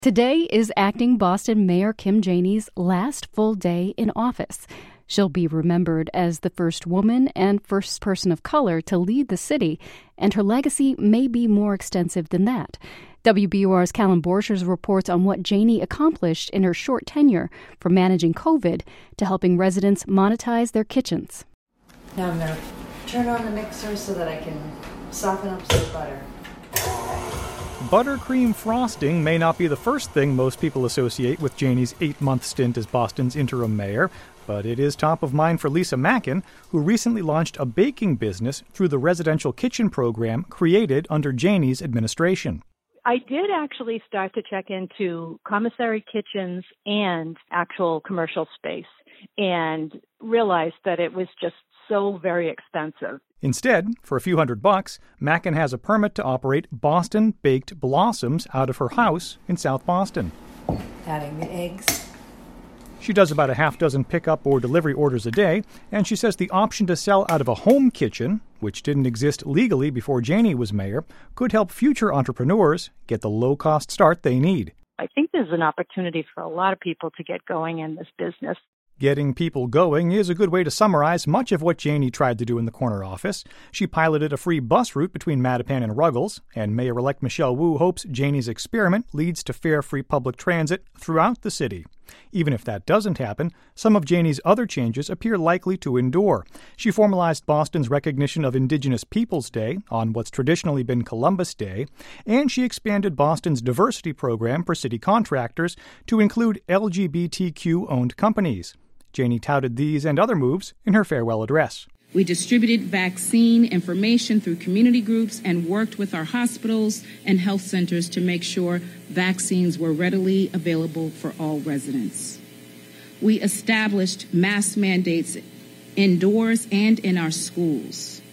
Today is acting Boston Mayor Kim Janey's last full day in office. She'll be remembered as the first woman and first person of color to lead the city, and her legacy may be more extensive than that. WBUR's Callum Borchers reports on what Janey accomplished in her short tenure, from managing COVID to helping residents monetize their kitchens. Now I'm going to turn on the mixer so that I can soften up some butter. Buttercream frosting may not be the first thing most people associate with Janey's 8-month stint as Boston's interim mayor, but it is top of mind for Lisa Mackin, who recently launched a baking business through the residential kitchen program created under Janey's administration. I did actually start to check into commissary kitchens and actual commercial space and realized that it was just so very expensive. Instead, for a few $100, Mackin has a permit to operate Boston Baked Blossoms out of her house in South Boston. Adding the eggs. She does about a half dozen pickup or delivery orders a day, and she says the option to sell out of a home kitchen, which didn't exist legally before Janey was mayor, could help future entrepreneurs get the low-cost start they need. I think there's an opportunity for a lot of people to get going in this business. Getting people going is a good way to summarize much of what Janey tried to do in the corner office. She piloted a free bus route between Mattapan and Ruggles, and Mayor-elect Michelle Wu hopes Janey's experiment leads to fare-free public transit throughout the city. Even if that doesn't happen, some of Janey's other changes appear likely to endure. She formalized Boston's recognition of Indigenous Peoples Day on what's traditionally been Columbus Day, and she expanded Boston's diversity program for city contractors to include LGBTQ-owned companies. Janey touted these and other moves in her farewell address. We distributed vaccine information through community groups and worked with our hospitals and health centers to make sure vaccines were readily available for all residents. We established mask mandates indoors and in our schools,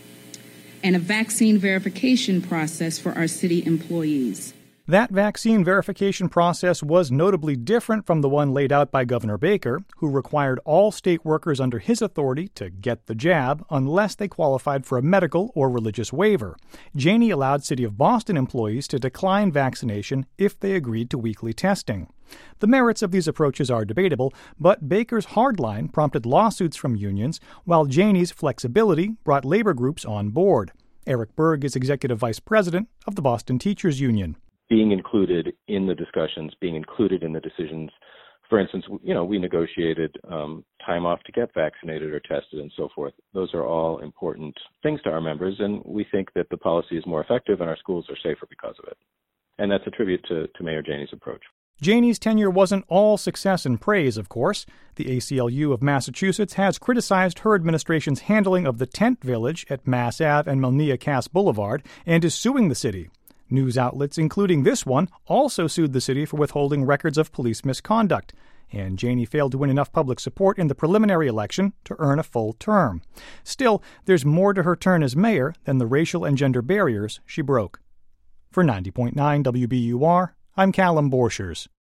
and a vaccine verification process for our city employees. That vaccine verification process was notably different from the one laid out by Governor Baker, who required all state workers under his authority to get the jab unless they qualified for a medical or religious waiver. Janey allowed City of Boston employees to decline vaccination if they agreed to weekly testing. The merits of these approaches are debatable, but Baker's hardline prompted lawsuits from unions, while Janey's flexibility brought labor groups on board. Eric Berg is executive vice president of the Boston Teachers Union. Being included in the discussions, being included in the decisions. For instance, we negotiated time off to get vaccinated or tested and so forth. Those are all important things to our members, and we think that the policy is more effective and our schools are safer because of it. And that's a tribute to Mayor Janey's approach. Janey's tenure wasn't all success and praise, of course. The ACLU of Massachusetts has criticized her administration's handling of the tent village at Mass Ave and Melnia Cass Boulevard and is suing the city. News outlets, including this one, also sued the city for withholding records of police misconduct, and Janey failed to win enough public support in the preliminary election to earn a full term. Still, there's more to her turn as mayor than the racial and gender barriers she broke. For 90.9 WBUR, I'm Callum Borchers.